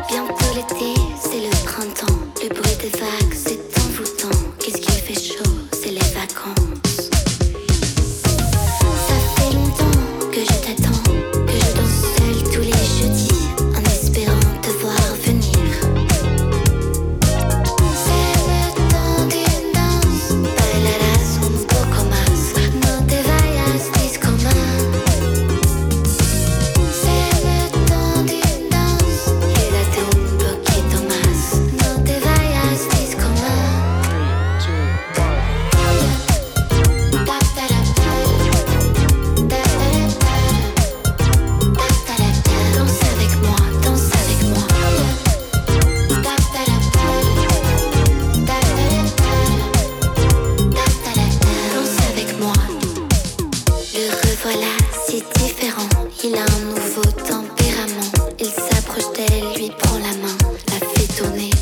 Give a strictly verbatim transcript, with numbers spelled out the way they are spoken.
Bientôt l'été, c'est le printemps. Le bruit des vagues, c'est envoûtant. Qu'est-ce qu'il fait chaud, c'est les vacances. Ça fait longtemps que je t'attends, que je danse seule tous les jeudis, en espérant te voir venir. C'est le temps d'une danse, bailarás un poco más, no te vayas disco más. C'est le temps d'une danse, quédate un poquito más, no te vayas disco más. Danse avec moi, danse avec moi. Danse avec moi. Le revoilà si différent. Il a un nouveau tempérament. Il s'approche d'elle, lui prend la main, la fait tourner